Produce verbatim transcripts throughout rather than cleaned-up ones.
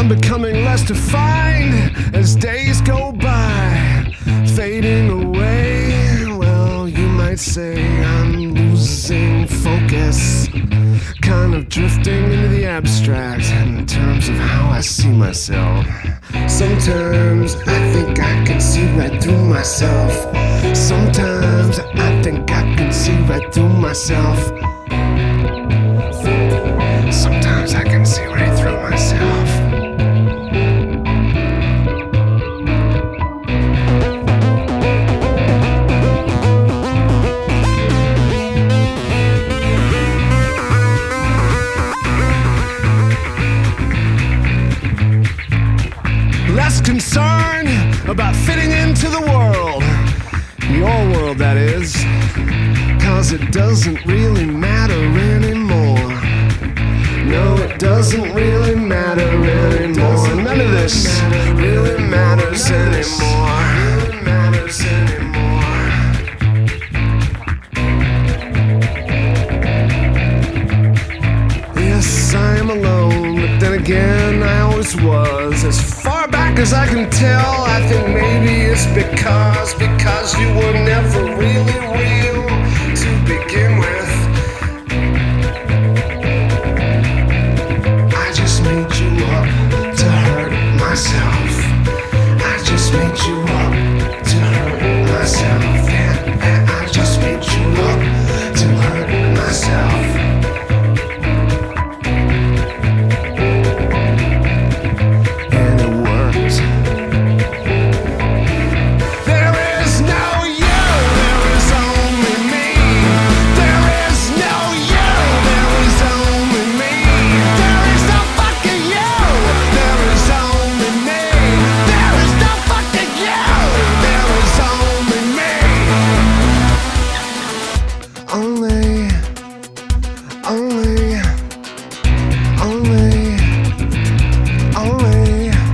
I'm becoming less defined as days go by, fading away. Well, you might say I'm losing focus, kind of drifting into the abstract in terms of how I see myself. Sometimes I think I can see right through myself. Sometimes I think I can see right through myself. Sometimes I can see right through myself. Less concerned about fitting into the world, your world that is, 'cause it doesn't really matter anymore. No, it doesn't really matter anymore. None of this really matters anymore. Really matters anymore. Yes, I am alone, but then again, I always was. As far back as I can tell, I think maybe it's because, because you were never really real to begin with. I just made you up to hurt myself. I just made you up to hurt myself. Yeah, I just made you up to hurt myself. And it worked. There is no you, there is only me. There is no you, there is only me. There is no fucking you, there is only me. There is no fucking you, there is only me. Only, only, only, only.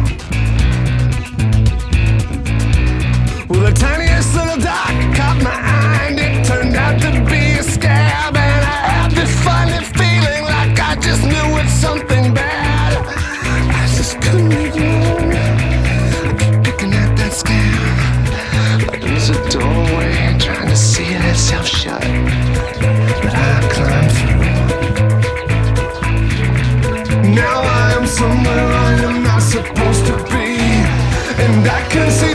Well, the tiniest little dot caught my eye and it turned out to be a scab. And I had this funny feeling like I just knew it's something bad. I just couldn't ignore. I keep picking at that scab like it was a doorway trying to seal itself shut. But I climbed through. Now I am somewhere I am not supposed to be, and I can see